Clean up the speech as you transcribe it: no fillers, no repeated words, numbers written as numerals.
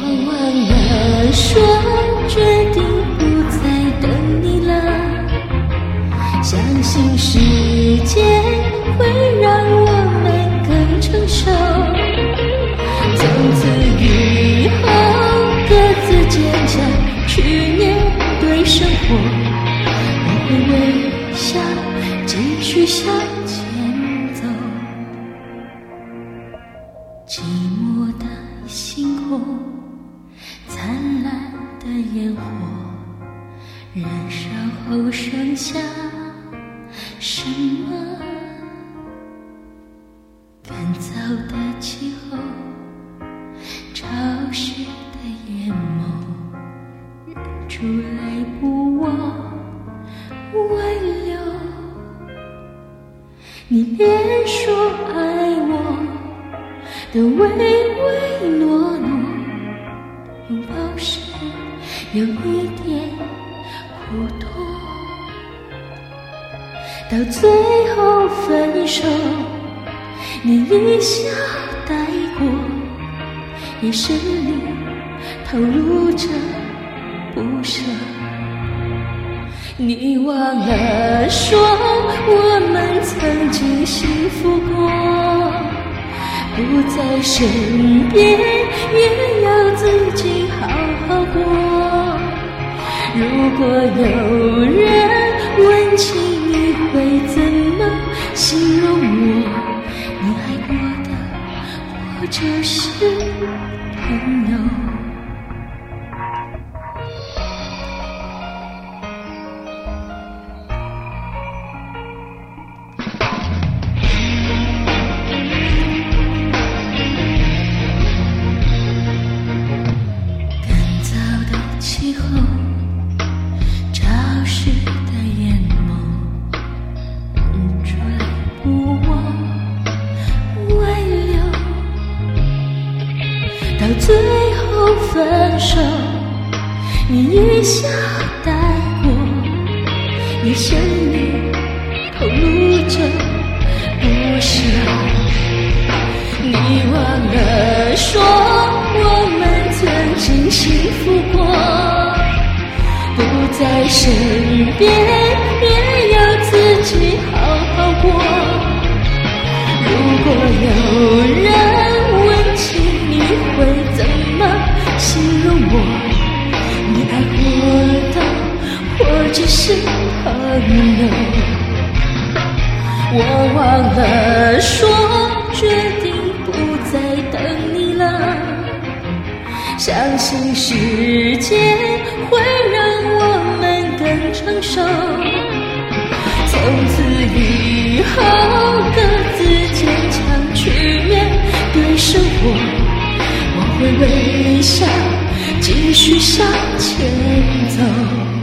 忘了说，决定不再等你了。相信时间会让我们更成熟，从此以后各自坚强去面对生活。我会微笑继续向前走，寂寞的星空，灿烂的烟火，燃烧后剩下什么？干燥的气候，潮湿的眼眸，忍住泪不往外流。你连说爱我的唯唯诺诺，拥抱时有一点苦痛，到最后分手，你一笑带过，眼神里透露着不舍。你忘了说，我们曾经幸福过，不在身边也要自己好好过。如果有人问起你会怎么形容我，你爱过的或者是朋友。气候，潮湿的眼眸，忍住泪不往外流，到最后分手，你一笑带过，眼神里透露着不舍。你忘了说，我们曾经幸福过，不在身边也要自己好好过。如果有人问起你会怎么形容我，你爱过的或者是朋友。我忘了说，决定不再等你了，相信时间会让我们更成熟，从此以后各自坚强去面对生活。我会微笑继续向前走。